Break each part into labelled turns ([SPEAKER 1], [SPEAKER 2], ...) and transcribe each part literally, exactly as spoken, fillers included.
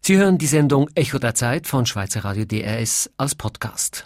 [SPEAKER 1] Sie hören die Sendung Echo der Zeit von Schweizer Radio D R S als Podcast.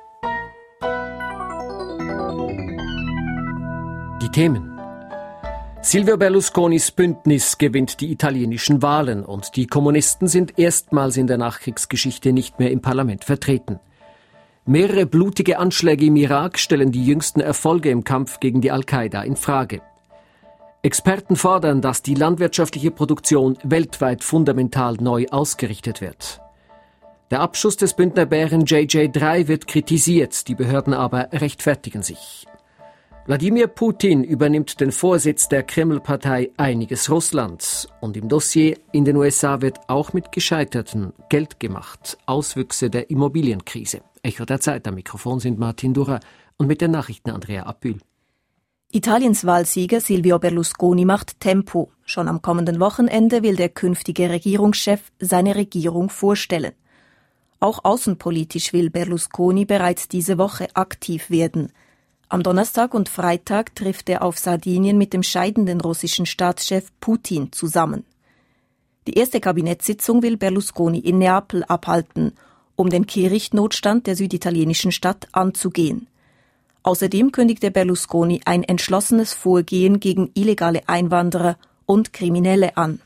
[SPEAKER 1] Die Themen: Silvio Berlusconis Bündnis gewinnt die italienischen Wahlen und die Kommunisten sind erstmals in der Nachkriegsgeschichte nicht mehr im Parlament vertreten. Mehrere blutige Anschläge im Irak stellen die jüngsten Erfolge im Kampf gegen die Al-Qaida in Frage. Experten fordern, dass die landwirtschaftliche Produktion weltweit fundamental neu ausgerichtet wird. Der Abschuss des Bündner Bären J J drei wird kritisiert, die Behörden aber rechtfertigen sich. Wladimir Putin übernimmt den Vorsitz der Kreml-Partei Einiges Russland. Und im Dossier in den U S A wird auch mit Gescheiterten Geld gemacht. Auswüchse der Immobilienkrise. Echo der Zeit, am Mikrofon sind Martin Durrer und mit den Nachrichten Andrea Apül.
[SPEAKER 2] Italiens Wahlsieger Silvio Berlusconi macht Tempo. Schon am kommenden Wochenende will der künftige Regierungschef seine Regierung vorstellen. Auch außenpolitisch will Berlusconi bereits diese Woche aktiv werden. Am Donnerstag und Freitag trifft er auf Sardinien mit dem scheidenden russischen Staatschef Putin zusammen. Die erste Kabinettssitzung will Berlusconi in Neapel abhalten, um den Kehrichtnotstand der süditalienischen Stadt anzugehen. Außerdem kündigte Berlusconi ein entschlossenes Vorgehen gegen illegale Einwanderer und Kriminelle an.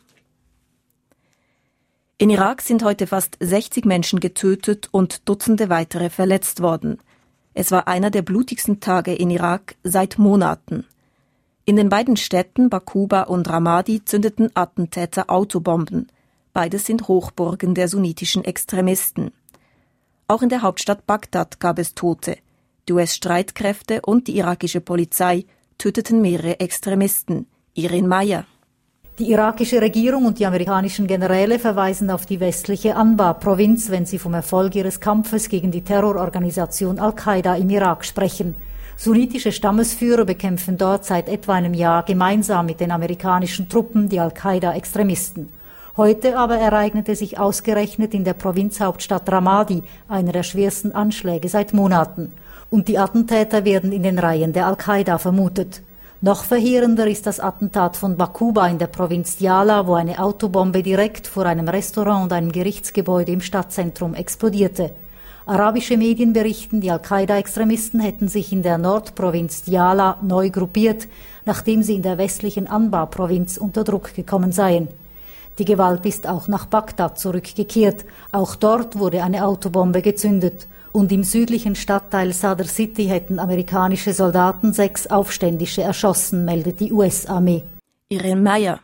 [SPEAKER 2] In Irak sind heute fast sechzig Menschen getötet und Dutzende weitere verletzt worden. Es war einer der blutigsten Tage in Irak seit Monaten. In den beiden Städten Bakuba und Ramadi zündeten Attentäter Autobomben. Beides sind Hochburgen der sunnitischen Extremisten. Auch in der Hauptstadt Bagdad gab es Tote. Die U S-Streitkräfte und die irakische Polizei töteten mehrere Extremisten. Irene Meyer.
[SPEAKER 3] Die irakische Regierung und die amerikanischen Generäle verweisen auf die westliche Anbar-Provinz, wenn sie vom Erfolg ihres Kampfes gegen die Terrororganisation Al-Qaida im Irak sprechen. Sunnitische Stammesführer bekämpfen dort seit etwa einem Jahr gemeinsam mit den amerikanischen Truppen die Al-Qaida-Extremisten. Heute aber ereignete sich ausgerechnet in der Provinzhauptstadt Ramadi einer der schwersten Anschläge seit Monaten. Und die Attentäter werden in den Reihen der Al-Qaida vermutet. Noch verheerender ist das Attentat von Bakuba in der Provinz Diyala, wo eine Autobombe direkt vor einem Restaurant und einem Gerichtsgebäude im Stadtzentrum explodierte. Arabische Medien berichten, die Al-Qaida-Extremisten hätten sich in der Nordprovinz Diyala neu gruppiert, nachdem sie in der westlichen Anbar-Provinz unter Druck gekommen seien. Die Gewalt ist auch nach Bagdad zurückgekehrt. Auch dort wurde eine Autobombe gezündet. Und im südlichen Stadtteil Sadr City hätten amerikanische Soldaten sechs Aufständische erschossen, meldet die U S-Armee.
[SPEAKER 2] Irene Meyer.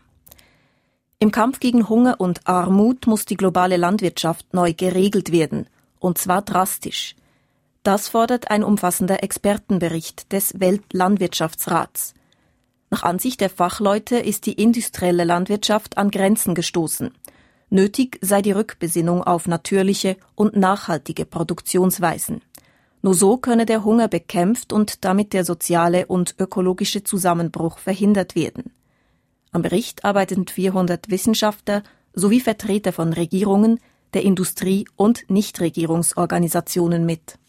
[SPEAKER 2] Im Kampf gegen Hunger und Armut muss die globale Landwirtschaft neu geregelt werden, und zwar drastisch. Das fordert ein umfassender Expertenbericht des Weltlandwirtschaftsrats. Nach Ansicht der Fachleute ist die industrielle Landwirtschaft an Grenzen gestoßen. Nötig sei die Rückbesinnung auf natürliche und nachhaltige Produktionsweisen. Nur so könne der Hunger bekämpft und damit der soziale und ökologische Zusammenbruch verhindert werden. Am Bericht arbeiten vierhundert Wissenschaftler sowie Vertreter von Regierungen, der Industrie und Nichtregierungsorganisationen mit.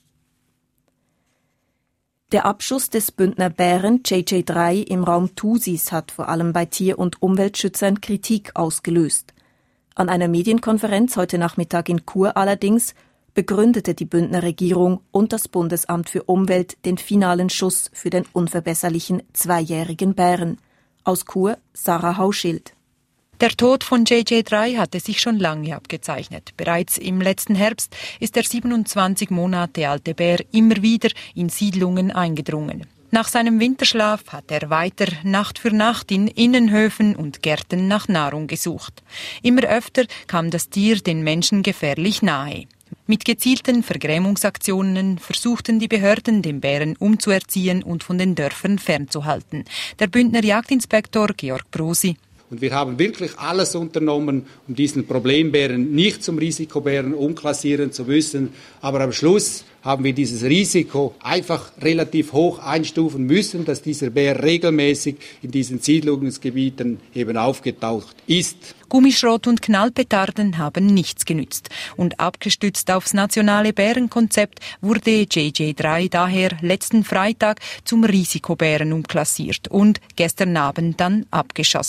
[SPEAKER 2] Der Abschuss des Bündner Bären J J drei im Raum Thusis hat vor allem bei Tier- und Umweltschützern Kritik ausgelöst. An einer Medienkonferenz heute Nachmittag in Chur allerdings begründete die Bündner Regierung und das Bundesamt für Umwelt den finalen Schuss für den unverbesserlichen zweijährigen Bären. Aus Chur, Sarah Hauschild.
[SPEAKER 4] Der Tod von J J drei hatte sich schon lange abgezeichnet. Bereits im letzten Herbst ist der siebenundzwanzig Monate alte Bär immer wieder in Siedlungen eingedrungen. Nach seinem Winterschlaf hat er weiter Nacht für Nacht in Innenhöfen und Gärten nach Nahrung gesucht. Immer öfter kam das Tier den Menschen gefährlich nahe. Mit gezielten Vergrämungsaktionen versuchten die Behörden, den Bären umzuerziehen und von den Dörfern fernzuhalten. Der Bündner Jagdinspektor Georg Brosi.
[SPEAKER 5] Und wir haben wirklich alles unternommen, um diesen Problembären nicht zum Risikobären umklassieren zu müssen. Aber am Schluss haben wir dieses Risiko einfach relativ hoch einstufen müssen, dass dieser Bär regelmäßig in diesen Siedlungsgebieten eben aufgetaucht ist.
[SPEAKER 4] Gummischrot und Knallpetarden haben nichts genützt. Und abgestützt aufs nationale Bärenkonzept wurde J J drei daher letzten Freitag zum Risikobären umklassiert und gestern Abend dann abgeschossen.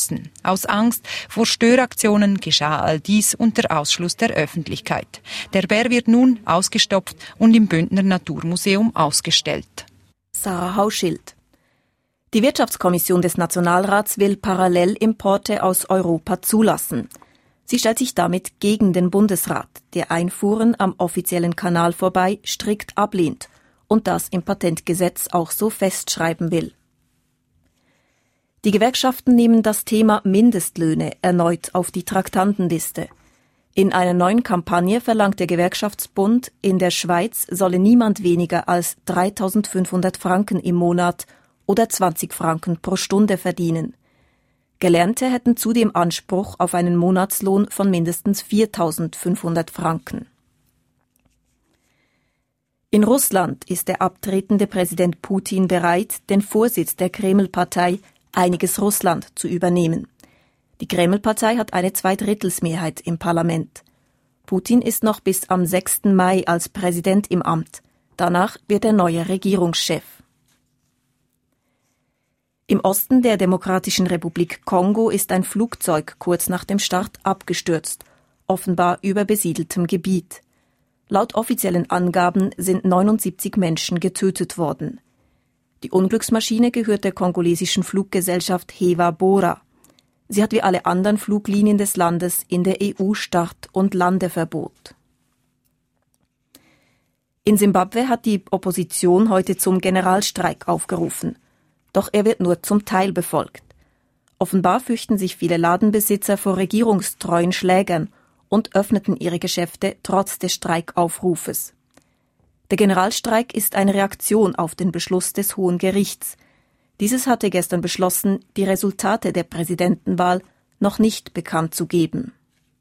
[SPEAKER 4] Aus Angst vor Störaktionen geschah all dies unter Ausschluss der Öffentlichkeit. Der Bär wird nun ausgestopft und im Bündner Naturmuseum ausgestellt.
[SPEAKER 2] Sarah Hauschild. Die Wirtschaftskommission des Nationalrats will Parallelimporte aus Europa zulassen. Sie stellt sich damit gegen den Bundesrat, der Einfuhren am offiziellen Kanal vorbei strikt ablehnt und das im Patentgesetz auch so festschreiben will. Die Gewerkschaften nehmen das Thema Mindestlöhne erneut auf die Traktandenliste. In einer neuen Kampagne verlangt der Gewerkschaftsbund, in der Schweiz solle niemand weniger als dreitausendfünfhundert Franken im Monat oder zwanzig Franken pro Stunde verdienen. Gelernte hätten zudem Anspruch auf einen Monatslohn von mindestens viertausendfünfhundert Franken. In Russland ist der abtretende Präsident Putin bereit, den Vorsitz der Kreml-Partei Einiges Russland zu übernehmen. Die Kreml-Partei hat eine Zweidrittelsmehrheit im Parlament. Putin ist noch bis am sechsten Mai als Präsident im Amt. Danach wird er neuer Regierungschef. Im Osten der Demokratischen Republik Kongo ist ein Flugzeug kurz nach dem Start abgestürzt, offenbar über besiedeltem Gebiet. Laut offiziellen Angaben sind neunundsiebzig Menschen getötet worden. Die Unglücksmaschine gehört der kongolesischen Fluggesellschaft Hewa Bora. Sie hat wie alle anderen Fluglinien des Landes in der E U Start- und Landeverbot. In Simbabwe hat die Opposition heute zum Generalstreik aufgerufen. Doch er wird nur zum Teil befolgt. Offenbar fürchten sich viele Ladenbesitzer vor regierungstreuen Schlägern und öffneten ihre Geschäfte trotz des Streikaufrufes. Der Generalstreik ist eine Reaktion auf den Beschluss des Hohen Gerichts. Dieses hatte gestern beschlossen, die Resultate der Präsidentenwahl noch nicht bekannt zu geben.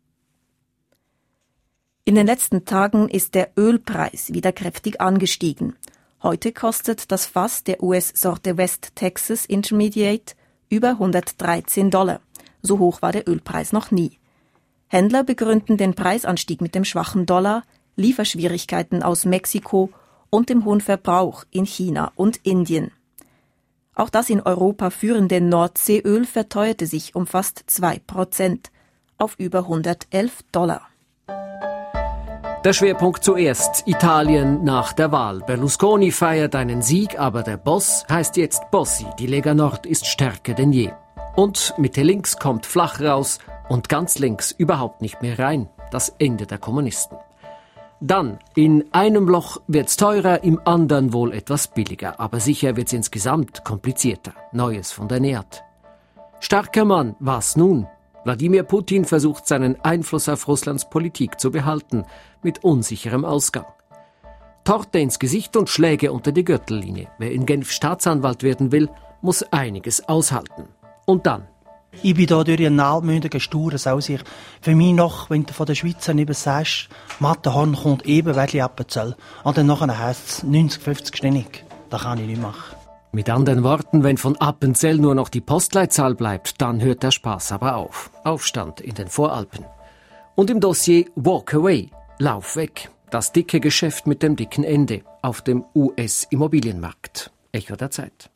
[SPEAKER 2] In den letzten Tagen ist der Ölpreis wieder kräftig angestiegen. Heute kostet das Fass der U S-Sorte West Texas Intermediate über hundertdreizehn Dollar. So hoch war der Ölpreis noch nie. Händler begründen den Preisanstieg mit dem schwachen Dollar, Lieferschwierigkeiten aus Mexiko und dem hohen Verbrauch in China und Indien. Auch das in Europa führende Nordseeöl verteuerte sich um fast zwei Prozent auf über hundertelf Dollar.
[SPEAKER 1] Der Schwerpunkt zuerst. Italien nach der Wahl. Berlusconi feiert einen Sieg, aber der Boss heißt jetzt Bossi. Die Lega Nord ist stärker denn je. Und Mitte links kommt flach raus und ganz links überhaupt nicht mehr rein. Das Ende der Kommunisten. Dann, in einem Loch wird's teurer, im anderen wohl etwas billiger. Aber sicher wird's insgesamt komplizierter. Neues von der N E A T. Starker Mann, was nun? Wladimir Putin versucht, seinen Einfluss auf Russlands Politik zu behalten, mit unsicherem Ausgang. Torte ins Gesicht und Schläge unter die Gürtellinie. Wer in Genf Staatsanwalt werden will, muss einiges aushalten. Und dann?
[SPEAKER 6] Ich bin hier durch einen allmündigen, sturen Sausicht. Für mich noch, wenn du von der Schweizer nicht sagst, Matterhorn kommt eben, weil ich abzähle. Und dann nachher heisst es neunzig, fünfzig ständig. Das kann ich nicht machen.
[SPEAKER 1] Mit anderen Worten, wenn von Appenzell nur noch die Postleitzahl bleibt, dann hört der Spaß aber auf. Aufstand in den Voralpen. Und im Dossier Walk Away, Lauf weg. Das dicke Geschäft mit dem dicken Ende auf dem U S-Immobilienmarkt. Echo der Zeit.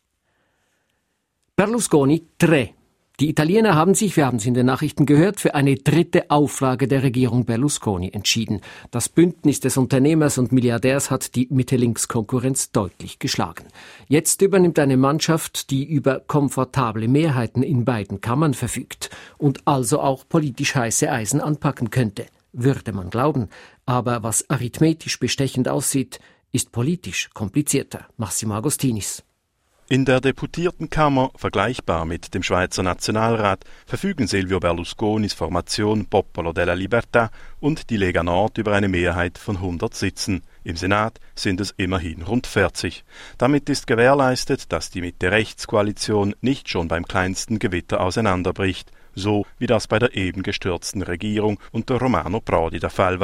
[SPEAKER 1] Berlusconi tre. Die Italiener haben sich, wir haben es in den Nachrichten gehört, für eine dritte Auflage der Regierung Berlusconi entschieden. Das Bündnis des Unternehmers und Milliardärs hat die Mitte-Links-Konkurrenz deutlich geschlagen. Jetzt übernimmt eine Mannschaft, die über komfortable Mehrheiten in beiden Kammern verfügt und also auch politisch heiße Eisen anpacken könnte. Würde man glauben. Aber was arithmetisch bestechend aussieht, ist politisch komplizierter. Massimo Agostinis.
[SPEAKER 7] In der Deputiertenkammer, vergleichbar mit dem Schweizer Nationalrat, verfügen Silvio Berlusconis Formation Popolo della Libertà und die Lega Nord über eine Mehrheit von hundert Sitzen. Im Senat sind es immerhin rund vierzig. Damit ist gewährleistet, dass die Mitte-Rechts-Koalition nicht schon beim kleinsten Gewitter auseinanderbricht, so wie das bei der eben gestürzten Regierung unter Romano Prodi der Fall war.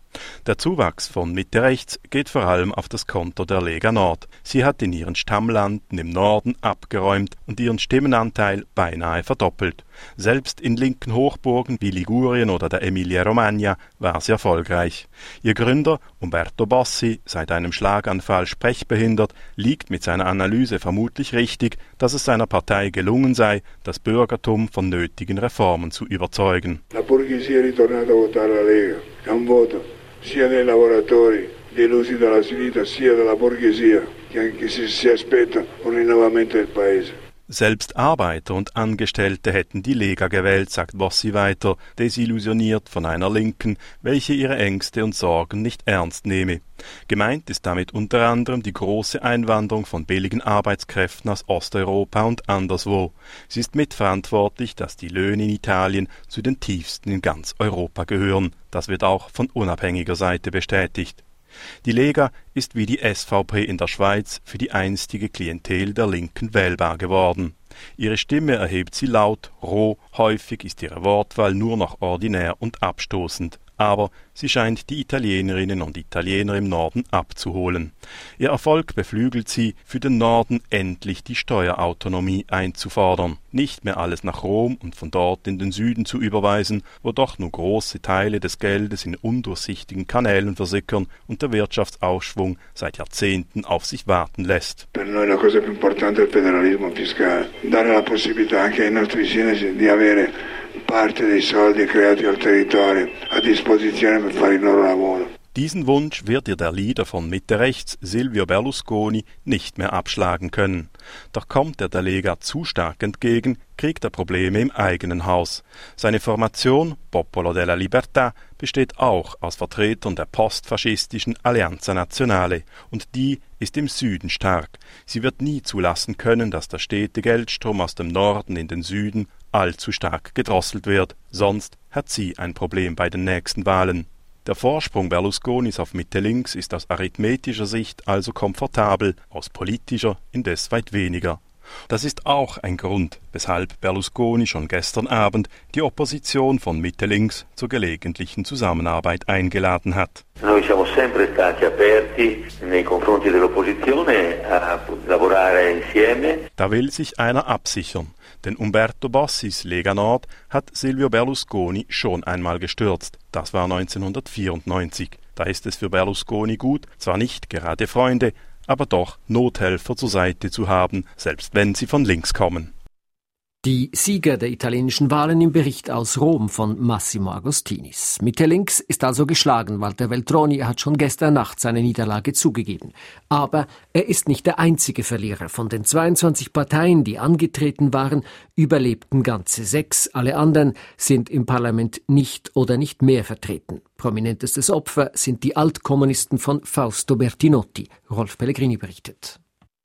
[SPEAKER 7] Der Zuwachs von Mitte rechts geht vor allem auf das Konto der Lega Nord. Sie hat in ihren Stammlanden im Norden abgeräumt und ihren Stimmenanteil beinahe verdoppelt. Selbst in linken Hochburgen wie Ligurien oder der Emilia-Romagna war sie erfolgreich. Ihr Gründer Umberto Bossi, seit einem Schlaganfall sprechbehindert, liegt mit seiner Analyse vermutlich richtig, dass es seiner Partei gelungen sei, das Bürgertum von nötigen Reformen zu überzeugen.
[SPEAKER 8] La borghesia è ritornata a votare la Lega. È un voto sia dei lavoratori delusi dalla sinistra sia della borghesia che anche se si aspetta un rinnovamento del paese.
[SPEAKER 7] Selbst Arbeiter und Angestellte hätten die Lega gewählt, sagt Bossi weiter, desillusioniert von einer Linken, welche ihre Ängste und Sorgen nicht ernst nehme. Gemeint ist damit unter anderem die große Einwanderung von billigen Arbeitskräften aus Osteuropa und anderswo. Sie ist mitverantwortlich, dass die Löhne in Italien zu den tiefsten in ganz Europa gehören. Das wird auch von unabhängiger Seite bestätigt. Die Lega ist wie die S V P in der Schweiz für die einstige Klientel der Linken wählbar geworden. Ihre Stimme erhebt sie laut, roh, häufig ist ihre Wortwahl nur noch ordinär und abstoßend. Aber sie scheint die Italienerinnen und Italiener im Norden abzuholen. Ihr Erfolg beflügelt sie, für den Norden endlich die Steuerautonomie einzufordern. Nicht mehr alles nach Rom und von dort in den Süden zu überweisen, wo doch nur große Teile des Geldes in undurchsichtigen Kanälen versickern und der Wirtschaftsaufschwung seit Jahrzehnten auf sich warten lässt.
[SPEAKER 8] Per noi la cosa più importante è il federalismo fiscale, dare la possibilità anche ai nostri sindaci di avere parte dei soldi creati al territorio a disposizione per fare il loro lavoro.
[SPEAKER 7] Diesen Wunsch wird ihr der Leader von Mitte rechts, Silvio Berlusconi, nicht mehr abschlagen können. Doch kommt er der Lega zu stark entgegen, kriegt er Probleme im eigenen Haus. Seine Formation, Popolo della Libertà, besteht auch aus Vertretern der postfaschistischen Alleanza Nazionale, und die ist im Süden stark. Sie wird nie zulassen können, dass der stete Geldstrom aus dem Norden in den Süden allzu stark gedrosselt wird, sonst hat sie ein Problem bei den nächsten Wahlen. Der Vorsprung Berlusconis auf Mitte links ist aus arithmetischer Sicht also komfortabel, aus politischer indes weit weniger. Das ist auch ein Grund, weshalb Berlusconi schon gestern Abend die Opposition von Mitte links zur gelegentlichen Zusammenarbeit eingeladen hat.
[SPEAKER 9] Noi siamo sempre stati aperti nei confronti dell'opposizione a lavorare insieme.
[SPEAKER 7] Da will sich einer absichern, denn Umberto Bossis Lega Nord hat Silvio Berlusconi schon einmal gestürzt. Das war neunzehnhundertvierundneunzig. Da ist es für Berlusconi gut, zwar nicht gerade Freunde, aber doch Nothelfer zur Seite zu haben, selbst wenn sie von links kommen.
[SPEAKER 1] Die Sieger der italienischen Wahlen im Bericht aus Rom von Massimo Agostinis. Mitte links ist also geschlagen. Walter Veltroni hat schon gestern Nacht seine Niederlage zugegeben. Aber er ist nicht der einzige Verlierer. Von den zweiundzwanzig Parteien, die angetreten waren, überlebten ganze sechs. Alle anderen sind im Parlament nicht oder nicht mehr vertreten. Prominentestes Opfer sind die Altkommunisten von Fausto Bertinotti. Rolf Pellegrini berichtet.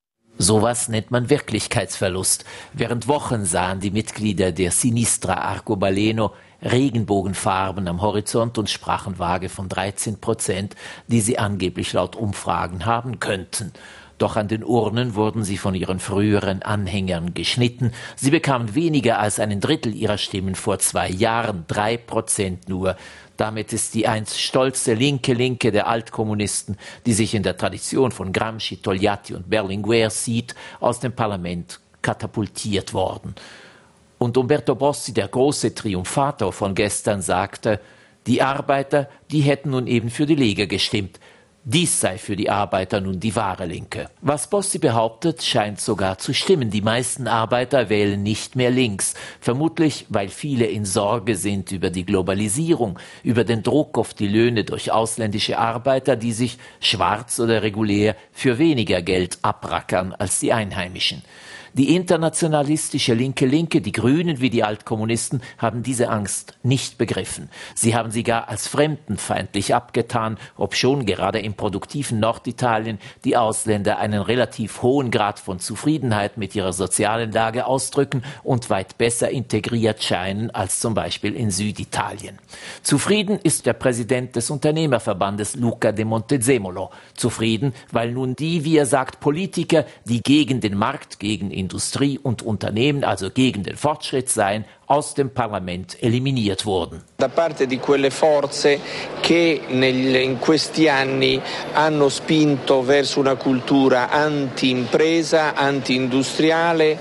[SPEAKER 10] Sowas nennt man Wirklichkeitsverlust. Während Wochen sahen die Mitglieder der Sinistra Arcobaleno Regenbogenfarben am Horizont und sprachen vage von dreizehn Prozent, die sie angeblich laut Umfragen haben könnten. Doch an den Urnen wurden sie von ihren früheren Anhängern geschnitten. Sie bekamen weniger als ein Drittel ihrer Stimmen vor zwei Jahren, drei Prozent nur. Damit ist die einst stolze linke Linke der Altkommunisten, die sich in der Tradition von Gramsci, Togliatti und Berlinguer sieht, aus dem Parlament katapultiert worden. Und Umberto Bossi, der große Triumphator von gestern, sagte, die Arbeiter, die hätten nun eben für die Lega gestimmt. Dies sei für die Arbeiter nun die wahre Linke. Was Bossi behauptet, scheint sogar zu stimmen. Die meisten Arbeiter wählen nicht mehr links. Vermutlich, weil viele in Sorge sind über die Globalisierung, über den Druck auf die Löhne durch ausländische Arbeiter, die sich schwarz oder regulär für weniger Geld abrackern als die Einheimischen. Die internationalistische linke Linke, die Grünen wie die Altkommunisten, haben diese Angst nicht begriffen. Sie haben sie gar als fremdenfeindlich abgetan, obschon gerade im produktiven Norditalien die Ausländer einen relativ hohen Grad von Zufriedenheit mit ihrer sozialen Lage ausdrücken und weit besser integriert scheinen als zum Beispiel in Süditalien. Zufrieden ist der Präsident des Unternehmerverbandes Luca de Montezemolo. Zufrieden, weil nun die, wie er sagt, Politiker, die gegen den Markt, gegen Industrie und Unternehmen, also gegen den Fortschritt seien, aus dem Parlament eliminiert wurden.
[SPEAKER 11] Da parte di quelle forze che nel, in questi anni hanno spinto verso una cultura anti-impresa, anti-industriale,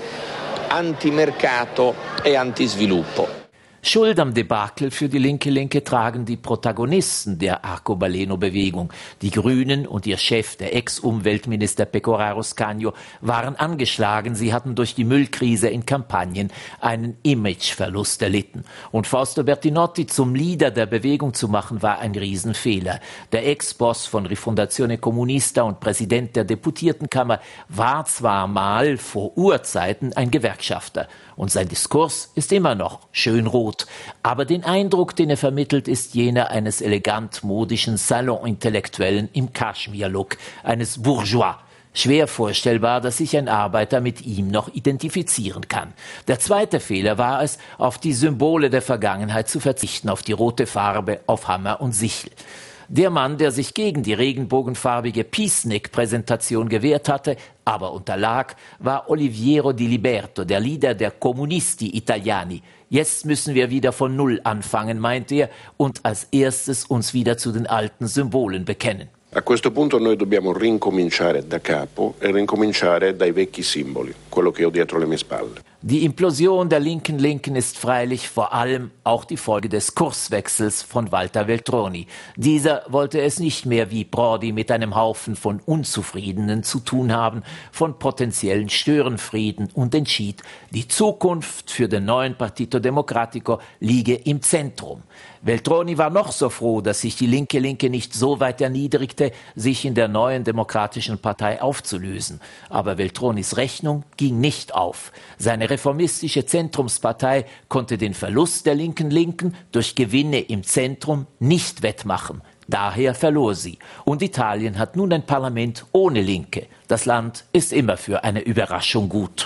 [SPEAKER 11] anti-mercato e anti-sviluppo.
[SPEAKER 10] Schuld am Debakel für die linke Linke tragen die Protagonisten der Arcobaleno-Bewegung. Die Grünen und ihr Chef, der Ex-Umweltminister Pecoraro Scanio, waren angeschlagen. Sie hatten durch die Müllkrise in Kampagnen einen Imageverlust erlitten. Und Fausto Bertinotti zum Leader der Bewegung zu machen, war ein Riesenfehler. Der Ex-Boss von Rifondazione Comunista und Präsident der Deputiertenkammer war zwar mal vor Urzeiten ein Gewerkschafter. Und sein Diskurs ist immer noch schön rot. Aber den Eindruck, den er vermittelt, ist jener eines elegant-modischen Salon-Intellektuellen im Kaschmir-Look, eines Bourgeois. Schwer vorstellbar, dass sich ein Arbeiter mit ihm noch identifizieren kann. Der zweite Fehler war es, auf die Symbole der Vergangenheit zu verzichten, auf die rote Farbe, auf Hammer und Sichel. Der Mann, der sich gegen die regenbogenfarbige Peacenik-Präsentation gewehrt hatte, aber unterlag, war Oliviero Di Liberto, der Leader der Comunisti Italiani. Jetzt müssen wir wieder von Null anfangen, meint er, und als erstes uns wieder zu den alten Symbolen bekennen.
[SPEAKER 12] A questo punto noi dobbiamo rincominciare da capo e rincominciare dai vecchi simboli, quello che ho dietro le mie spalle.
[SPEAKER 10] Die Implosion der linken Linken ist freilich vor allem auch die Folge des Kurswechsels von Walter Veltroni. Dieser wollte es nicht mehr wie Prodi mit einem Haufen von Unzufriedenen zu tun haben, von potenziellen Störenfrieden, und entschied, die Zukunft für den neuen Partito Democratico liege im Zentrum. Veltroni war noch so froh, dass sich die linke Linke nicht so weit erniedrigte, sich in der neuen Demokratischen Partei aufzulösen. Aber Veltronis Rechnung ging nicht auf. Seine reformistische Zentrumspartei konnte den Verlust der linken Linken durch Gewinne im Zentrum nicht wettmachen. Daher verlor sie. Und Italien hat nun ein Parlament ohne Linke. Das Land ist immer für eine Überraschung gut.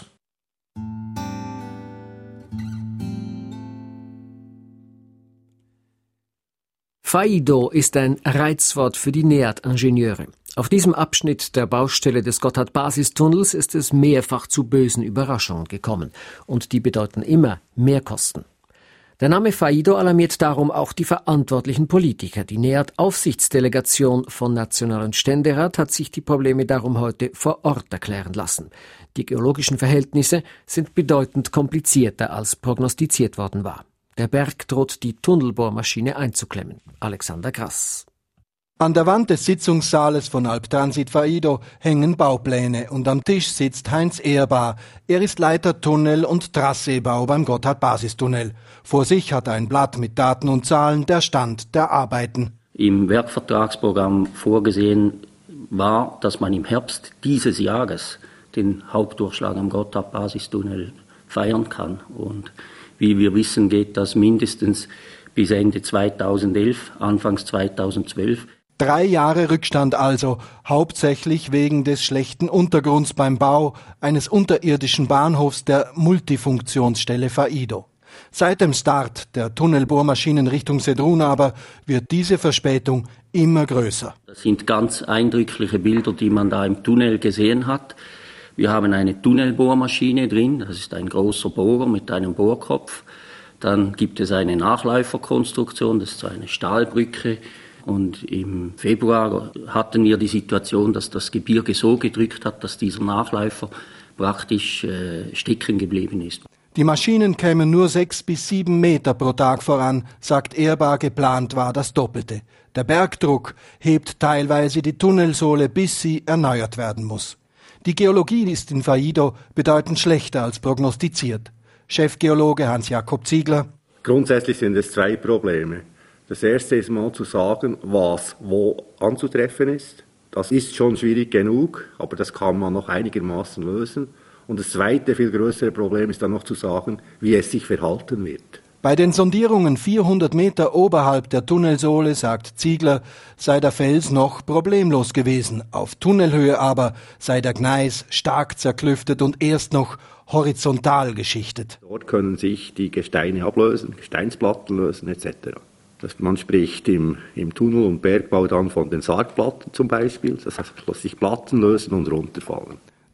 [SPEAKER 1] Faido ist ein Reizwort für die NEAT-Ingenieure. Auf diesem Abschnitt der Baustelle des Gotthard-Basistunnels ist es mehrfach zu bösen Überraschungen gekommen. Und die bedeuten immer Mehrkosten. Der Name Faido alarmiert darum auch die verantwortlichen Politiker. Die NEAT-Aufsichtsdelegation von National- und Ständerat hat sich die Probleme darum heute vor Ort erklären lassen. Die geologischen Verhältnisse sind bedeutend komplizierter, als prognostiziert worden war. Der Berg droht die Tunnelbohrmaschine einzuklemmen. Alexander Grass.
[SPEAKER 13] An der Wand des Sitzungssaales von Albtransit Faido hängen Baupläne und am Tisch sitzt Heinz Ehrbar. Er ist Leiter Tunnel- und Trasseebau beim Gotthard-Basistunnel. Vor sich hat er ein Blatt mit Daten und Zahlen, der Stand der Arbeiten.
[SPEAKER 14] Im Werkvertragsprogramm vorgesehen war, dass man im Herbst dieses Jahres den Hauptdurchschlag am Gotthard-Basistunnel feiern kann. Und wie wir wissen, geht das mindestens bis Ende zweitausendelf, Anfangs zweitausendzwölf.
[SPEAKER 13] Drei Jahre Rückstand also, hauptsächlich wegen des schlechten Untergrunds beim Bau eines unterirdischen Bahnhofs der Multifunktionsstelle Faido. Seit dem Start der Tunnelbohrmaschinen Richtung Sedrun aber wird diese Verspätung immer größer.
[SPEAKER 14] Das sind ganz eindrückliche Bilder, die man da im Tunnel gesehen hat. Wir haben eine Tunnelbohrmaschine drin, das ist ein großer Bohrer mit einem Bohrkopf. Dann gibt es eine Nachläuferkonstruktion, das ist eine Stahlbrücke. Und im Februar hatten wir die Situation, dass das Gebirge so gedrückt hat, dass dieser Nachläufer praktisch äh, stecken geblieben ist.
[SPEAKER 13] Die Maschinen kämen nur sechs bis sieben Meter pro Tag voran, sagt Ehrbar, geplant war das Doppelte. Der Bergdruck hebt teilweise die Tunnelsohle, bis sie erneuert werden muss. Die Geologie ist in Faido bedeutend schlechter als prognostiziert. Chefgeologe Hans-Jakob Ziegler.
[SPEAKER 15] Grundsätzlich sind es zwei Probleme. Das erste ist mal zu sagen, was wo anzutreffen ist. Das ist schon schwierig genug, aber das kann man noch einigermaßen lösen. Und das zweite, viel größere Problem ist dann noch zu sagen, wie es sich verhalten wird.
[SPEAKER 13] Bei den Sondierungen vierhundert Meter oberhalb der Tunnelsohle, sagt Ziegler, sei der Fels noch problemlos gewesen. Auf Tunnelhöhe aber sei der Gneis stark zerklüftet und erst noch horizontal geschichtet.
[SPEAKER 15] Dort können sich die Gesteine ablösen, Gesteinsplatten lösen et cetera. Das, man spricht im, im Tunnel- und Bergbau dann von den Sargplatten zum Beispiel, das heißt, dass sich Platten lösen und runterfallen.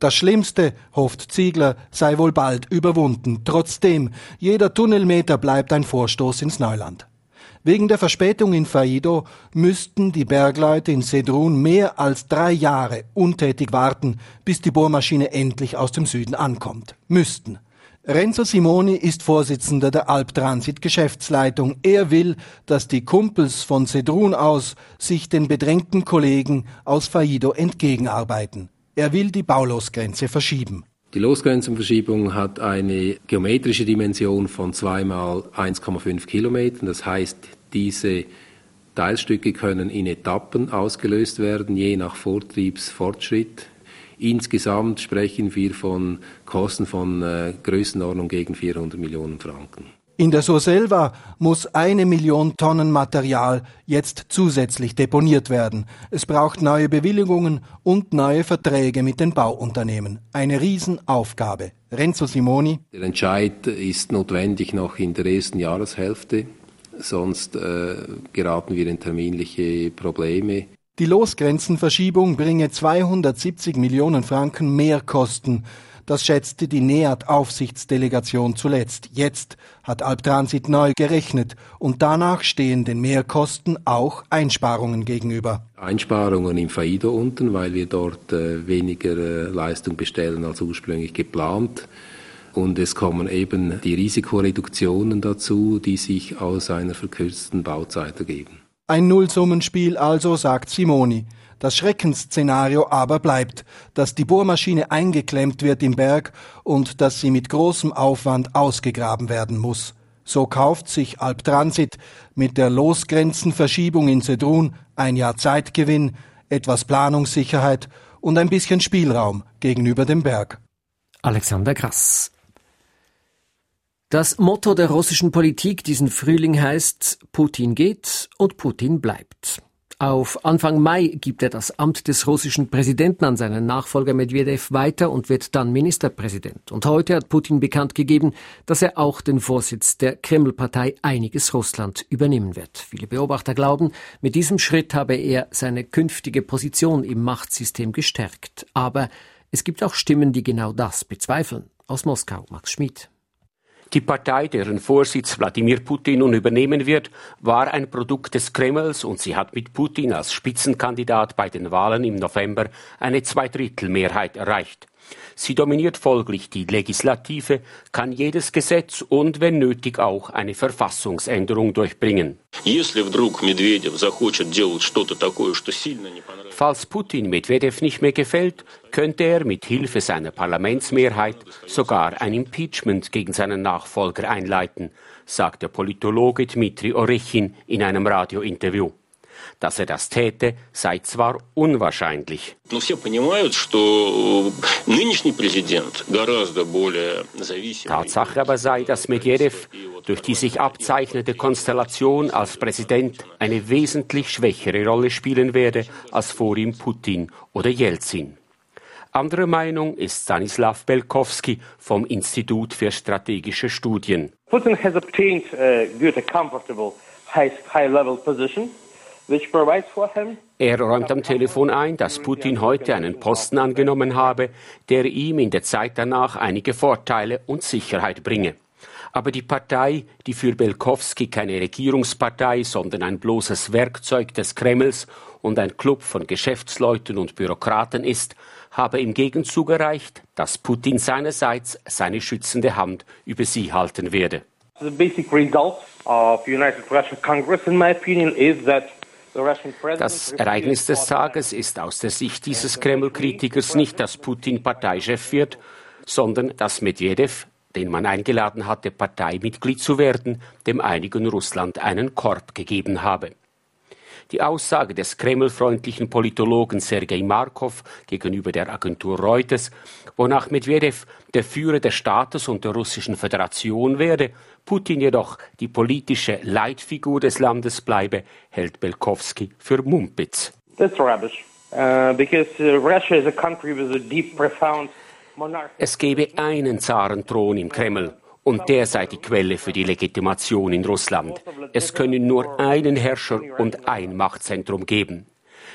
[SPEAKER 13] Das Schlimmste, hofft Ziegler, sei wohl bald überwunden. Trotzdem, jeder Tunnelmeter bleibt ein Vorstoß ins Neuland. Wegen der Verspätung in Faido müssten die Bergleute in Sedrun mehr als drei Jahre untätig warten, bis die Bohrmaschine endlich aus dem Süden ankommt. Müssten. Renzo Simoni ist Vorsitzender der Alptransit-Geschäftsleitung. Er will, dass die Kumpels von Sedrun aus sich den bedrängten Kollegen aus Faido entgegenarbeiten. Er will die Baulosgrenze verschieben.
[SPEAKER 16] Die Losgrenzenverschiebung hat eine geometrische Dimension von zwei mal eins Komma fünf Kilometern. Das heißt, diese Teilstücke können in Etappen ausgelöst werden, je nach Vortriebsfortschritt. Insgesamt sprechen wir von Kosten von äh, Größenordnung gegen vierhundert Millionen Franken.
[SPEAKER 13] In der Surselva muss eine Million Tonnen Material jetzt zusätzlich deponiert werden. Es braucht neue Bewilligungen und neue Verträge mit den Bauunternehmen. Eine Riesenaufgabe. Renzo Simoni.
[SPEAKER 16] Der Entscheid ist notwendig noch in der ersten Jahreshälfte, sonst äh, geraten wir in terminliche Probleme.
[SPEAKER 13] Die Losgrenzenverschiebung bringe zweihundertsiebzig Millionen Franken Mehrkosten. Das schätzte die NEAT-Aufsichtsdelegation zuletzt. Jetzt hat Alptransit neu gerechnet und danach stehen den Mehrkosten auch Einsparungen gegenüber.
[SPEAKER 16] Einsparungen im Faido unten, weil wir dort äh, weniger äh, Leistung bestellen als ursprünglich geplant. Und es kommen eben die Risikoreduktionen dazu, die sich aus einer verkürzten Bauzeit ergeben.
[SPEAKER 13] Ein Nullsummenspiel also, sagt Simoni. Das Schreckensszenario aber bleibt, dass die Bohrmaschine eingeklemmt wird im Berg und dass sie mit großem Aufwand ausgegraben werden muss. So kauft sich Alptransit mit der Losgrenzenverschiebung in Sedrun ein Jahr Zeitgewinn, etwas Planungssicherheit und ein bisschen Spielraum gegenüber dem Berg.
[SPEAKER 1] Alexander Grass. Das Motto der russischen Politik diesen Frühling heißt: Putin geht und Putin bleibt. Auf Anfang Mai gibt er das Amt des russischen Präsidenten an seinen Nachfolger Medwedew weiter und wird dann Ministerpräsident. Und heute hat Putin bekannt gegeben, dass er auch den Vorsitz der Kreml-Partei Einiges Russland übernehmen wird. Viele Beobachter glauben, mit diesem Schritt habe er seine künftige Position im Machtsystem gestärkt. Aber es gibt auch Stimmen, die genau das bezweifeln. Aus Moskau, Max Schmid.
[SPEAKER 17] Die Partei, deren Vorsitz Wladimir Putin nun übernehmen wird, war ein Produkt des Kremls und sie hat mit Putin als Spitzenkandidat bei den Wahlen im November eine Zweidrittelmehrheit erreicht. Sie dominiert folglich die Legislative, kann jedes Gesetz und, wenn nötig, auch eine Verfassungsänderung durchbringen. Falls Putin Medwedew nicht mehr gefällt, könnte er mit Hilfe seiner Parlamentsmehrheit sogar ein Impeachment gegen seinen Nachfolger einleiten, sagt der Politologe Dmitri Orechin in einem Radiointerview. Dass er das täte, sei zwar unwahrscheinlich. Tatsache aber sei, dass Medwedew durch die sich abzeichnende Konstellation als Präsident eine wesentlich schwächere Rolle spielen werde als vor ihm Putin oder Jelzin. Anderer Meinung ist Stanislav Belkowski vom Institut für strategische Studien.
[SPEAKER 18] Putin has obtained a good, a comfortable, high, high-level position.
[SPEAKER 17] Er räumt am Telefon ein, dass Putin heute einen Posten angenommen habe, der ihm in der Zeit danach einige Vorteile und Sicherheit bringe. Aber die Partei, die für Belkowski keine Regierungspartei, sondern ein bloßes Werkzeug des Kremls und ein Club von Geschäftsleuten und Bürokraten ist, habe im Gegenzug erreicht, dass Putin seinerseits seine schützende Hand über sie halten werde.
[SPEAKER 18] The basic result of United Russian Congress, in my opinion, is that
[SPEAKER 17] das Ereignis des Tages ist aus der Sicht dieses Kreml-Kritikers nicht, dass Putin Parteichef wird, sondern dass Medwedew, den man eingeladen hatte, Parteimitglied zu werden, dem einigen Russland einen Korb gegeben habe. Die Aussage des kremlfreundlichen Politologen Sergei Markov gegenüber der Agentur Reuters, wonach Medwedew der Führer des Staates und der Russischen Föderation werde, Putin jedoch die politische Leitfigur des Landes bleibe, hält Belkowski für Mumpitz.
[SPEAKER 18] That's rubbish, uh, because uh, Russia is a country with a deep, profound monarchy.
[SPEAKER 17] Es gebe einen Zarenthron im Kreml. Und der sei die Quelle für die Legitimation in Russland. Es könne nur einen Herrscher und ein Machtzentrum geben.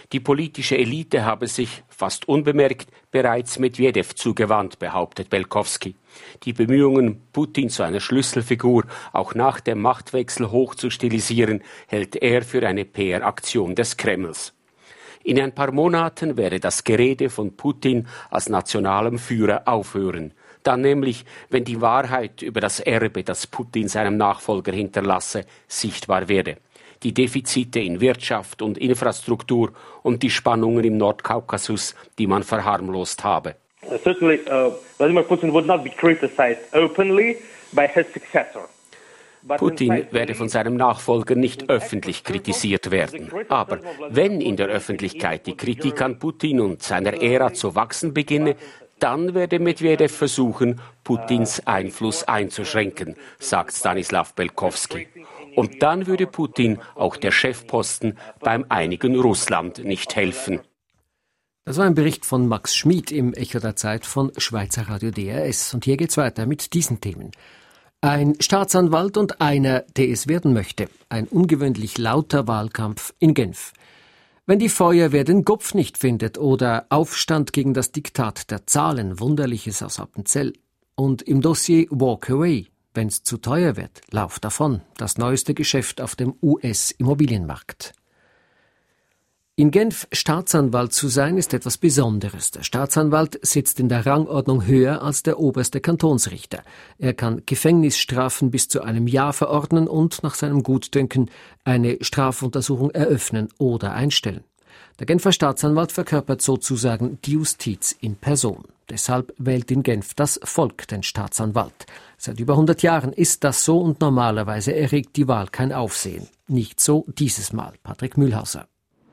[SPEAKER 17] Die politische Elite habe sich, fast unbemerkt, bereits Medwedew zugewandt, behauptet Belkowski. Die Bemühungen, Putin zu einer Schlüsselfigur auch nach dem Machtwechsel hochzustilisieren, hält er für eine P R-Aktion des Kremls. In ein paar Monaten werde das Gerede von Putin als nationalem Führer aufhören. Dann nämlich, wenn die Wahrheit über das Erbe, das Putin seinem Nachfolger hinterlasse, sichtbar werde. Die Defizite in Wirtschaft und Infrastruktur und die Spannungen im Nordkaukasus, die man verharmlost habe.
[SPEAKER 18] Certainly, uh, Vladimir Putin would not be criticized openly by his successor.
[SPEAKER 17] Putin werde von seinem Nachfolger nicht öffentlich kritisiert werden. Aber wenn in der Öffentlichkeit die Kritik an Putin und seiner Ära zu wachsen beginne, dann werde Medwedew versuchen, Putins Einfluss einzuschränken, sagt Stanislav Belkowski. Und dann würde Putin auch der Chefposten beim einigen Russland nicht helfen.
[SPEAKER 1] Das war ein Bericht von Max Schmid im Echo der Zeit von Schweizer Radio D R S. Und hier geht's weiter mit diesen Themen. Ein Staatsanwalt und einer, der es werden möchte. Ein ungewöhnlich lauter Wahlkampf in Genf. Wenn die Feuerwehr den Kopf nicht findet oder Aufstand gegen das Diktat der Zahlen, Wunderliches aus Appenzell. Und im Dossier Walk Away, wenn's zu teuer wird, lauf davon. Das neueste Geschäft auf dem U S-Immobilienmarkt. In Genf Staatsanwalt zu sein, ist etwas Besonderes. Der Staatsanwalt sitzt in der Rangordnung höher als der oberste Kantonsrichter. Er kann Gefängnisstrafen bis zu einem Jahr verordnen und nach seinem Gutdünken eine Strafuntersuchung eröffnen oder einstellen. Der Genfer Staatsanwalt verkörpert sozusagen die Justiz in Person. Deshalb wählt in Genf das Volk den Staatsanwalt. Seit über hundert Jahren ist das so und normalerweise erregt die Wahl kein Aufsehen. Nicht so dieses Mal. Patrick Mühlhauser.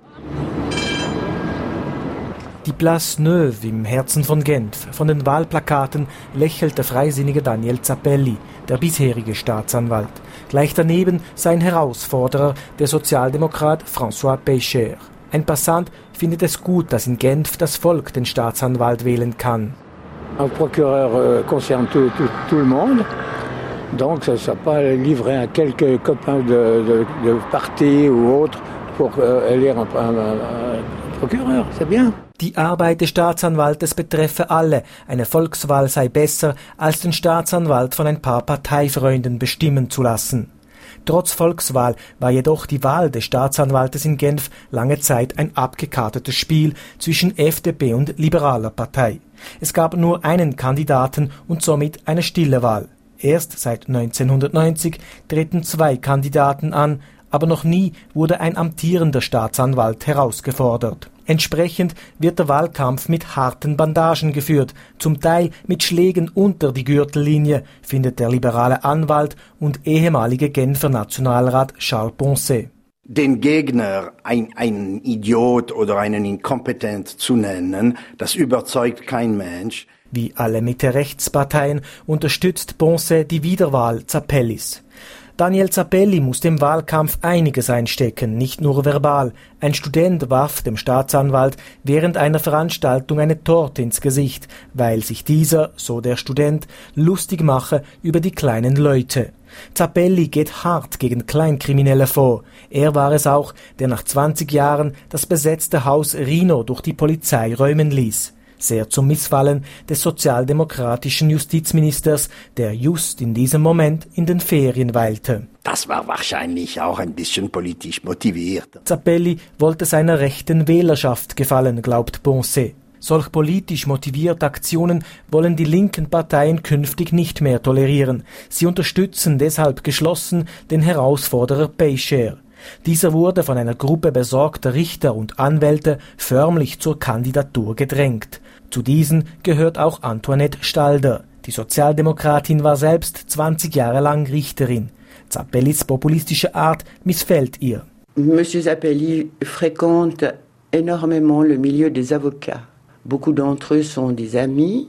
[SPEAKER 19] Die Place Neuve im Herzen von Genf. Von den Wahlplakaten lächelt der freisinnige Daniel Zappelli, der bisherige Staatsanwalt. Gleich daneben sein Herausforderer, der Sozialdemokrat François Pécher. Ein Passant findet es gut, dass in Genf das Volk den Staatsanwalt wählen kann.
[SPEAKER 20] Un procureur euh, concerne tout, tout, tout le monde. Donc ça ne sera pas livré à quelques copains de, de, de parti ou autres pour euh, élire un, un, un procureur. C'est bien.
[SPEAKER 19] Die Arbeit des Staatsanwaltes betreffe alle. Eine Volkswahl sei besser, als den Staatsanwalt von ein paar Parteifreunden bestimmen zu lassen. Trotz Volkswahl war jedoch die Wahl des Staatsanwaltes in Genf lange Zeit ein abgekartetes Spiel zwischen F D P und liberaler Partei. Es gab nur einen Kandidaten und somit eine stille Wahl. Erst seit neunzehnhundertneunzig treten zwei Kandidaten an, aber noch nie wurde ein amtierender Staatsanwalt herausgefordert. Entsprechend wird der Wahlkampf mit harten Bandagen geführt, zum Teil mit Schlägen unter die Gürtellinie, findet der liberale Anwalt und ehemalige Genfer Nationalrat Charles Poncet.
[SPEAKER 21] Den Gegner ein, ein Idiot oder einen Inkompetent zu nennen, das überzeugt kein Mensch.
[SPEAKER 19] Wie alle Mitte-Rechtsparteien unterstützt Poncet die Wiederwahl Zappellis. Daniel Zappelli musste im Wahlkampf einiges einstecken, nicht nur verbal. Ein Student warf dem Staatsanwalt während einer Veranstaltung eine Torte ins Gesicht, weil sich dieser, so der Student, lustig mache über die kleinen Leute. Zappelli geht hart gegen Kleinkriminelle vor. Er war es auch, der nach zwanzig Jahren das besetzte Haus Rhino durch die Polizei räumen ließ. Sehr zum Missfallen des sozialdemokratischen Justizministers, der just in diesem Moment in den Ferien weilte.
[SPEAKER 21] Das war wahrscheinlich auch ein bisschen politisch motiviert.
[SPEAKER 19] Zappelli wollte seiner rechten Wählerschaft gefallen, glaubt Poncet. Solch politisch motivierte Aktionen wollen die linken Parteien künftig nicht mehr tolerieren. Sie unterstützen deshalb geschlossen den Herausforderer Pécher. Dieser wurde von einer Gruppe besorgter Richter und Anwälte förmlich zur Kandidatur gedrängt. Zu diesen gehört auch Antoinette Stalder. Die Sozialdemokratin war selbst zwanzig Jahre lang Richterin. Zappellis populistische Art missfällt ihr.
[SPEAKER 22] Monsieur Zappelli fréquente énormément le milieu des avocats. Beaucoup d'entre eux sont des amis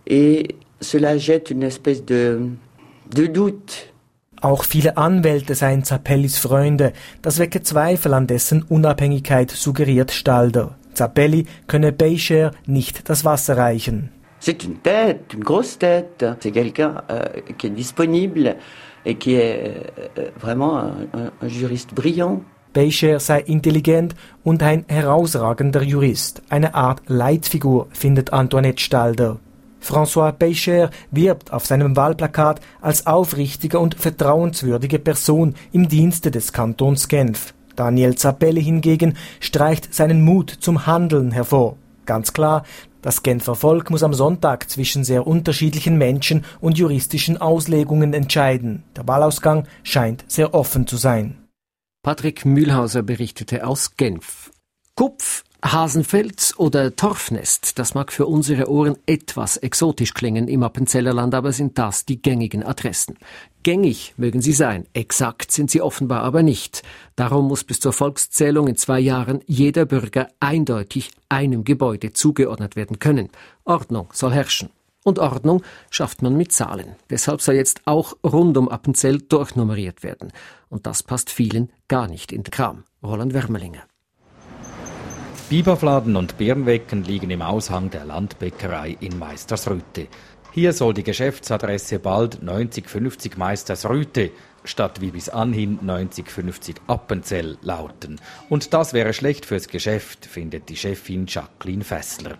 [SPEAKER 22] et cela jette une espèce de, de doute.
[SPEAKER 19] Auch viele Anwälte seien Zappellis Freunde. Das wecke Zweifel an dessen Unabhängigkeit, suggeriert Stalder. Zappelli könne Pécher nicht das Wasser reichen.
[SPEAKER 22] C'est une tête, une grosse tête. C'est quelqu'un euh, qui est disponible et qui est euh, vraiment un, un juriste brillant.
[SPEAKER 19] Becher sei intelligent und ein herausragender Jurist, eine Art Leitfigur, findet Antoinette Stalder. François Becher wirbt auf seinem Wahlplakat als aufrichtige und vertrauenswürdige Person im Dienste des Kantons Genf. Daniel Zappelli hingegen streicht seinen Mut zum Handeln hervor. Ganz klar, das Genfer Volk muss am Sonntag zwischen sehr unterschiedlichen Menschen und juristischen Auslegungen entscheiden. Der Wahlausgang scheint sehr offen zu sein.
[SPEAKER 1] Patrick Mühlhauser berichtete aus Genf. Gupf, Hasenfels oder Torfnest, das mag für unsere Ohren etwas exotisch klingen im Appenzellerland, aber sind das die gängigen Adressen. Gängig mögen sie sein, exakt sind sie offenbar aber nicht. Darum muss bis zur Volkszählung in zwei Jahren jeder Bürger eindeutig einem Gebäude zugeordnet werden können. Ordnung soll herrschen. Und Ordnung schafft man mit Zahlen. Deshalb soll jetzt auch rund um Appenzell durchnummeriert werden. Und das passt vielen gar nicht in den Kram. Roland Wermelinger.
[SPEAKER 3] Biberfladen und Birnwecken liegen im Aushang der Landbäckerei in Meistersrüte. Hier soll die Geschäftsadresse bald neunzig fünfzig Meistersrüte statt wie bis anhin neunzig fünfzig Appenzell lauten. Und das wäre schlecht fürs Geschäft, findet die Chefin Jacqueline Fessler.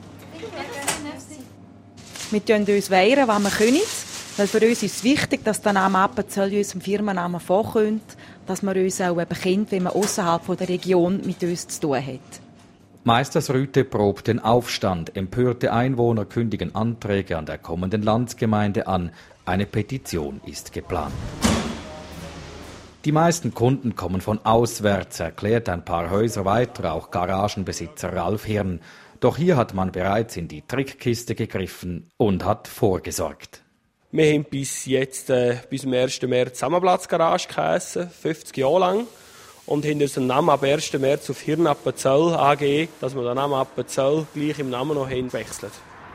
[SPEAKER 5] Wir tun uns wehren, was wir können. Weil für uns ist es wichtig, dass der Name Appenzell in unserem Firmennamen vorkommt, dass man uns auch eben kennt, wenn man außerhalb der Region mit uns zu tun hat.
[SPEAKER 3] Meistersrüte probt den Aufstand. Empörte Einwohner kündigen Anträge an der kommenden Landsgemeinde an. Eine Petition ist geplant. Die meisten Kunden kommen von auswärts, erklärt ein paar Häuser weiter auch Garagenbesitzer Ralf Hirn. Doch hier hat man bereits in die Trickkiste gegriffen und hat vorgesorgt.
[SPEAKER 23] Wir haben bis jetzt, äh, bis zum ersten März Sammelplatzgarage geheissen, fünfzig Jahre lang. Und haben unseren Namen ab ersten März auf Hirn Appenzell A G, dass wir den Namen Appenzell gleich im Namen noch haben, wechselt.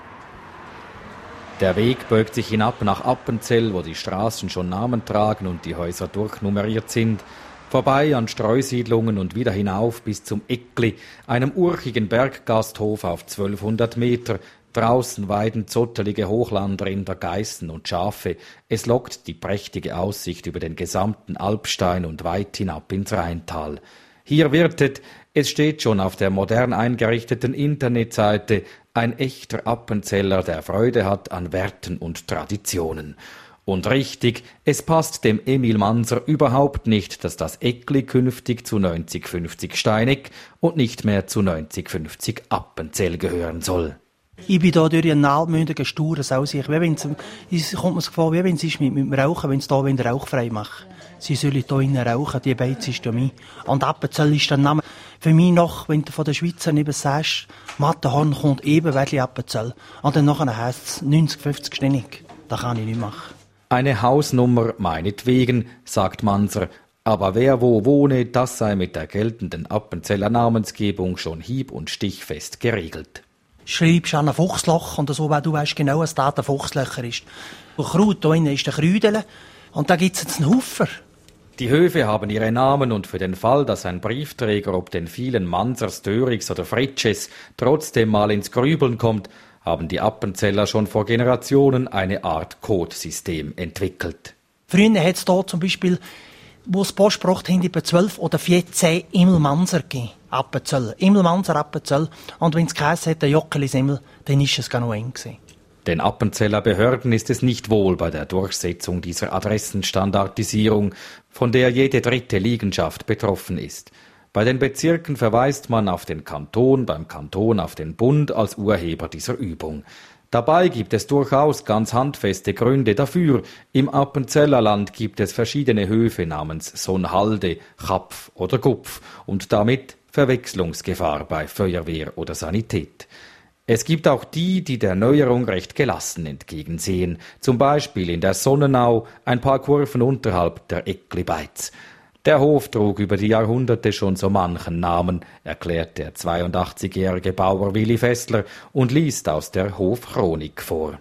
[SPEAKER 3] Der Weg beugt sich hinab nach Appenzell, wo die Straßen schon Namen tragen und die Häuser durchnummeriert sind. Vorbei an Streusiedlungen und wieder hinauf bis zum Eckli, einem urchigen Berggasthof auf zwölfhundert Meter. Draußen weiden zottelige Hochlandrinder, Geißen und Schafe. Es lockt die prächtige Aussicht über den gesamten Alpstein und weit hinab ins Rheintal. Hier wirtet, es steht schon auf der modern eingerichteten Internetseite, ein echter Appenzeller, der Freude hat an Werten und Traditionen. Und richtig, es passt dem Emil Manser überhaupt nicht, dass das Eckli künftig zu neunzig fünfzig Steineck und nicht mehr zu neunzig fünfzig Appenzell gehören soll.
[SPEAKER 6] Ich bin hier durch einen altmündigen sturen Sau. Ich, wie wenn es kommt mir das Gefühl, wie wenn sie mit, mit dem Rauchen, wenn sie hier den Rauch frei machen. Sie sollen hier innen rauchen, die Beizsystemie. Und Appenzell ist der Name. Für mich noch, wenn du von der Schweizer neben sagst, Matterhorn kommt eben Wädli Appenzell. Und dann nachher heisst es neunzig fünfzig ständig. Das kann ich nicht machen.
[SPEAKER 3] Eine Hausnummer meinetwegen, sagt Manser. Aber wer wo wohne, das sei mit der geltenden Appenzeller Namensgebung schon hieb- und stichfest geregelt.
[SPEAKER 6] Schreibst an ein Fuchsloch und so, weil du weißt genau, was da ein Fuchslöcher ist. Und Kraut, da innen ist der Krüdele und da gibt es jetzt einen Hufer.
[SPEAKER 3] Die Höfe haben ihre Namen und für den Fall, dass ein Briefträger ob den vielen Mansers, Dörigs oder Fritsches trotzdem mal ins Grübeln kommt, haben die Appenzeller schon vor Generationen eine Art Codesystem entwickelt.
[SPEAKER 6] Früher hat es hier zum Beispiel, wo es Post gebracht haben, etwa zwölf oder vierzehn Immelmanser gegeben. Appenzell. Immelmanser, Appenzell. Und wenn es geheißen hat, der Jockelis Immel, dann ist es gar noch eng gewesen.
[SPEAKER 3] Den Appenzeller Behörden ist es nicht wohl bei der Durchsetzung dieser Adressenstandardisierung, von der jede dritte Liegenschaft betroffen ist. Bei den Bezirken verweist man auf den Kanton, beim Kanton auf den Bund als Urheber dieser Übung. Dabei gibt es durchaus ganz handfeste Gründe dafür. Im Appenzellerland gibt es verschiedene Höfe namens Sonhalde, Chapf oder Gupf und damit Verwechslungsgefahr bei Feuerwehr oder Sanität. Es gibt auch die, die der Neuerung recht gelassen entgegensehen, zum Beispiel in der Sonnenau, ein paar Kurven unterhalb der Eckli-Beiz. Der Hof trug über die Jahrhunderte schon so manchen Namen, erklärt der zweiundachtzigjährige Bauer Willi Fessler und liest aus der Hofchronik vor.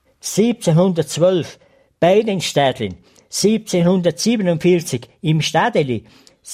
[SPEAKER 24] siebzehnhundertzwölf Beidenstädtlin, siebzehnhundertsiebenundvierzig im Städeli,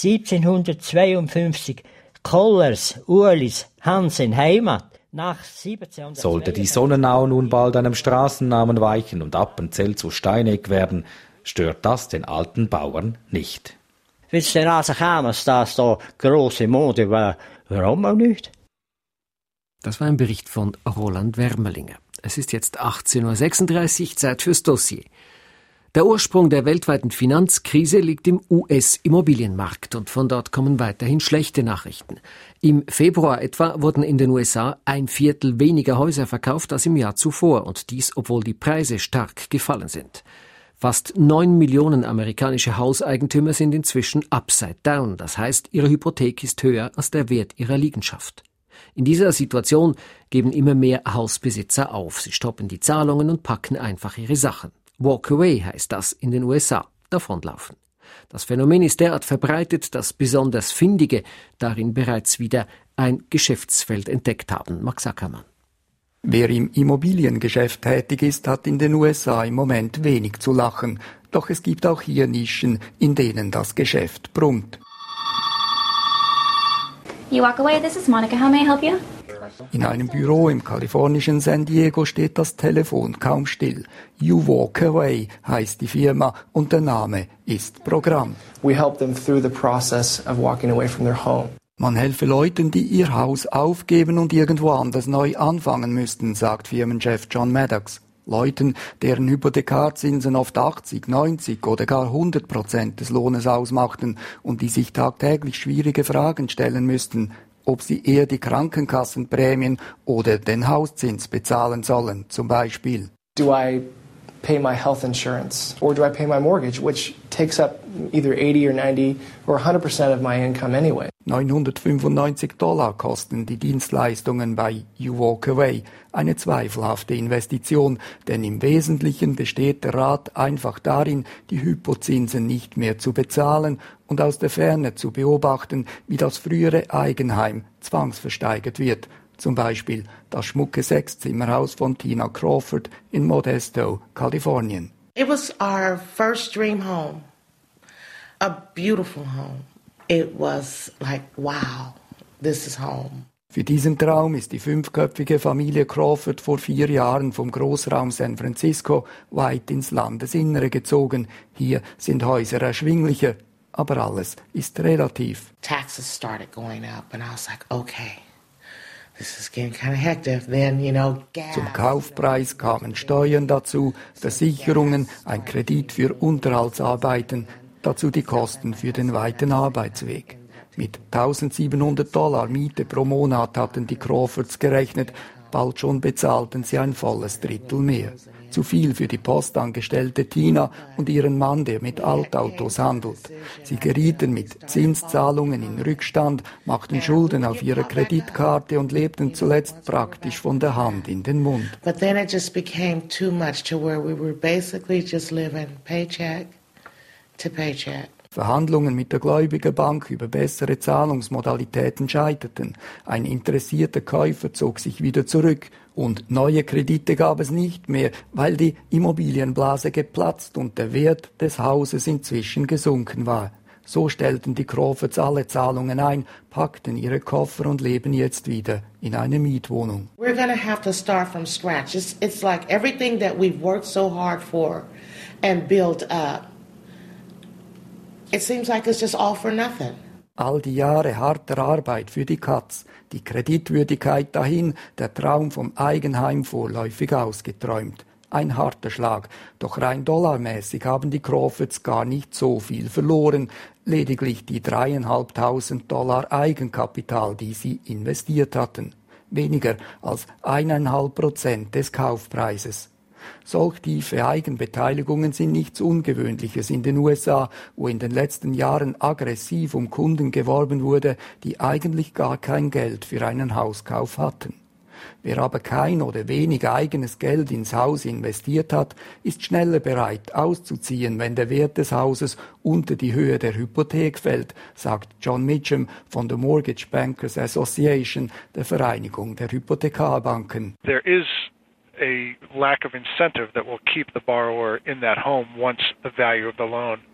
[SPEAKER 24] siebzehnhundertzweiundfünfzig Kollers, Uhrlis, Hansen, Heimat. Nach
[SPEAKER 3] Sollte die Sonnenau nun bald einem Straßennamen weichen und Appenzell zu Steineck werden, stört das den alten Bauern nicht.
[SPEAKER 24] wenn es dann also kam, dass das da grosse Mode war, warum auch nicht?
[SPEAKER 1] Das war ein Bericht von Roland Wermelinger. Es ist jetzt achtzehn Uhr sechsunddreißig, Zeit fürs Dossier. Der Ursprung der weltweiten Finanzkrise liegt im U S-Immobilienmarkt und von dort kommen weiterhin schlechte Nachrichten. Im Februar etwa wurden in den U S A ein Viertel weniger Häuser verkauft als im Jahr zuvor und dies, obwohl die Preise stark gefallen sind. Fast neun Millionen amerikanische Hauseigentümer sind inzwischen upside down, das heißt, ihre Hypothek ist höher als der Wert ihrer Liegenschaft. In dieser Situation geben immer mehr Hausbesitzer auf. Sie stoppen die Zahlungen und packen einfach ihre Sachen. Walk away heißt das in den U S A, davonlaufen. Das Phänomen ist derart verbreitet, dass besonders Findige darin bereits wieder ein Geschäftsfeld entdeckt haben. Max Ackermann.
[SPEAKER 2] Wer im Immobiliengeschäft tätig ist, hat in den U S A im Moment wenig zu lachen. Doch es gibt auch hier Nischen, in denen das Geschäft brummt.
[SPEAKER 4] You walk away, this is Monica. How may I help you?
[SPEAKER 2] In einem Büro im kalifornischen San Diego steht das Telefon kaum still. You Walk Away heißt die Firma und der Name ist Programm.
[SPEAKER 8] We help them through the process of walking away from their home.
[SPEAKER 2] Man helfe Leuten, die ihr Haus aufgeben und irgendwo anders neu anfangen müssten, sagt Firmenchef John Maddox. Leuten, deren Hypothekarzinsen oft achtzig, neunzig oder gar hundert Prozent des Lohnes ausmachten und die sich tagtäglich schwierige Fragen stellen müssten, ob sie eher die Krankenkassenprämien oder den Hauszins bezahlen sollen, zum Beispiel.
[SPEAKER 8] Do I pay my health insurance or do I pay my mortgage, which takes up either eighty or ninety or one hundred percent of my income anyway?
[SPEAKER 2] neunhundertfünfundneunzig Dollar kosten die Dienstleistungen bei You Walk Away. Eine zweifelhafte Investition, denn im Wesentlichen besteht der Rat einfach darin, die Hypozinsen nicht mehr zu bezahlen und aus der Ferne zu beobachten, wie das frühere Eigenheim zwangsversteigert wird. Zum Beispiel das schmucke Sechszimmerhaus von Tina Crawford in Modesto, Kalifornien.
[SPEAKER 9] It was our first dream home, a beautiful home. It was like, wow, this is home.
[SPEAKER 2] Für diesen Traum ist die fünfköpfige Familie Crawford vor vier Jahren vom Großraum San Francisco weit ins Landesinnere gezogen. Hier sind Häuser erschwinglicher, aber alles ist relativ.
[SPEAKER 9] Taxes started going up and I was like, okay. This is getting kind of hectic. Then, you know, gas.
[SPEAKER 2] Zum Kaufpreis kamen Steuern dazu, Versicherungen, ein Kredit für Unterhaltsarbeiten, dazu die Kosten für den weiten Arbeitsweg. Mit eintausendsiebenhundert Dollar Miete pro Monat hatten die Crawfords gerechnet, bald schon bezahlten sie ein volles Drittel mehr. Zu viel für die Postangestellte Tina und ihren Mann, der mit Altautos handelt. Sie gerieten mit Zinszahlungen in Rückstand, machten Schulden auf ihrer Kreditkarte und lebten zuletzt praktisch von der Hand in den Mund.
[SPEAKER 9] But then it just became too much to where we were basically just living paycheck to paycheck.
[SPEAKER 2] Verhandlungen mit der Gläubigerbank über bessere Zahlungsmodalitäten scheiterten. Ein interessierter Käufer zog sich wieder zurück und neue Kredite gab es nicht mehr, weil die Immobilienblase geplatzt und der Wert des Hauses inzwischen gesunken war. So stellten die Crawfords alle Zahlungen ein, packten ihre Koffer und leben jetzt wieder in einer Mietwohnung.
[SPEAKER 9] We're gonna have to start from scratch. It's, it's like everything that we've worked so hard for and built up. It seems like it's just all for nothing.
[SPEAKER 2] All die Jahre harter Arbeit für die Katz, die Kreditwürdigkeit dahin, der Traum vom Eigenheim vorläufig ausgeträumt. Ein harter Schlag, doch rein dollarmäßig haben die Crawfords gar nicht so viel verloren, lediglich die dreieinhalbtausend Dollar Eigenkapital, die sie investiert hatten. Weniger als eineinhalb Prozent des Kaufpreises. Solch tiefe Eigenbeteiligungen sind nichts Ungewöhnliches in den U S A, wo in den letzten Jahren aggressiv um Kunden geworben wurde, die eigentlich gar kein Geld für einen Hauskauf hatten. Wer aber kein oder wenig eigenes Geld ins Haus investiert hat, ist schneller bereit auszuziehen, wenn der Wert des Hauses unter die Höhe der Hypothek fällt, sagt John Mitchum von der Mortgage Bankers Association, der Vereinigung der Hypothekarbanken.
[SPEAKER 25] There is a lack of incentive that will keep the borrower in that home once the value of the loan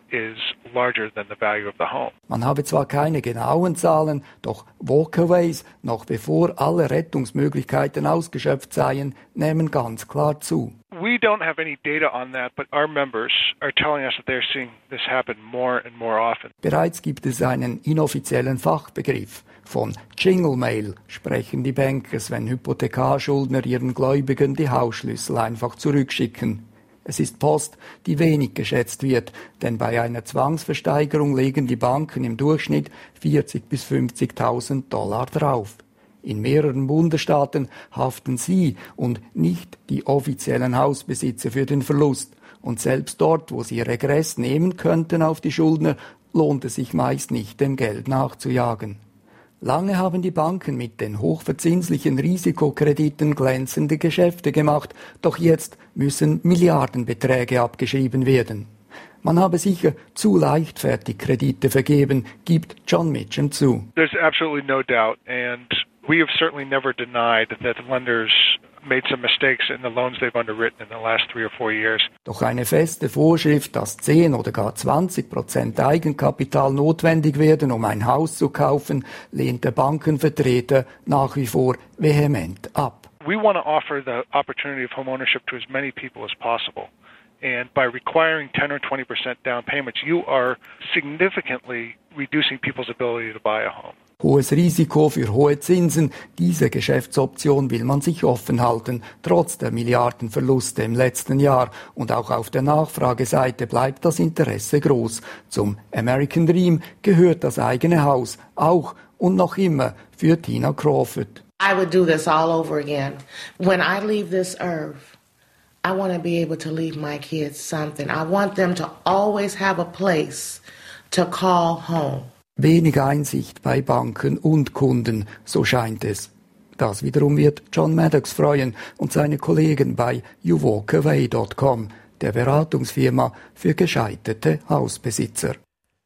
[SPEAKER 7] is larger than the value of the home.
[SPEAKER 2] Man habe zwar keine genauen Zahlen, doch Walkaways, noch bevor alle Rettungsmöglichkeiten ausgeschöpft seien, nehmen ganz klar zu.
[SPEAKER 7] We don't have any data on that, but our members are telling us that they're seeing this happen more and more often.
[SPEAKER 2] Bereits gibt es einen inoffiziellen Fachbegriff. Von Jingle Mail sprechen die Bankers, wenn Hypothekarschuldner ihren Gläubigen die Hausschlüssel einfach zurückschicken. Es ist Post, die wenig geschätzt wird, denn bei einer Zwangsversteigerung legen die Banken im Durchschnitt vierzigtausend bis fünfzigtausend Dollar drauf. In mehreren Bundesstaaten haften sie und nicht die offiziellen Hausbesitzer für den Verlust. Und selbst dort, wo sie Regress nehmen könnten auf die Schuldner, lohnt es sich meist nicht, dem Geld nachzujagen. Lange haben die Banken mit den hochverzinslichen Risikokrediten glänzende Geschäfte gemacht, doch jetzt müssen Milliardenbeträge abgeschrieben werden. Man habe sicher zu leichtfertig Kredite vergeben, gibt John Mitchum zu.
[SPEAKER 7] There's absolutely no doubt, and we have certainly never denied that the lenders made some mistakes in the loans they've underwritten in the last three or four years.
[SPEAKER 2] Doch eine feste Vorschrift, dass zehn oder gar zwanzig Prozent Eigenkapital notwendig werden, um ein Haus zu kaufen, lehnt der Bankenvertreter nach wie vor vehement ab.
[SPEAKER 7] We want to offer the opportunity of homeownership to as many people as possible. And by requiring ten or twenty percent down payments, you are significantly reducing people's ability to buy a home.
[SPEAKER 2] Hohes Risiko für hohe Zinsen, diese Geschäftsoption will man sich offen halten, trotz der Milliardenverluste im letzten Jahr. Und auch auf der Nachfrageseite bleibt das Interesse groß. Zum American Dream gehört das eigene Haus, auch und noch immer für Tina Crawford.
[SPEAKER 9] I would do this all over again. When I leave this earth, I want to be able to leave my kids something. I want them to always have a place to call home.
[SPEAKER 2] Wenig Einsicht bei Banken und Kunden, so scheint es. Das wiederum wird John Maddox freuen und seine Kollegen bei you walk away dot com, der Beratungsfirma für gescheiterte Hausbesitzer.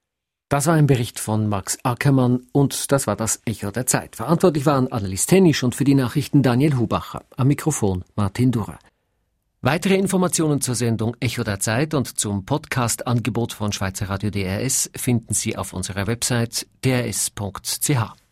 [SPEAKER 1] Das war ein Bericht von Max Ackermann und das war das Echo der Zeit. Verantwortlich waren Annelies Hennisch und für die Nachrichten Daniel Hubacher. Am Mikrofon Martin Durrer. Weitere Informationen zur Sendung Echo der Zeit und zum Podcast-Angebot von Schweizer Radio D R S finden Sie auf unserer Website d r s punkt c h.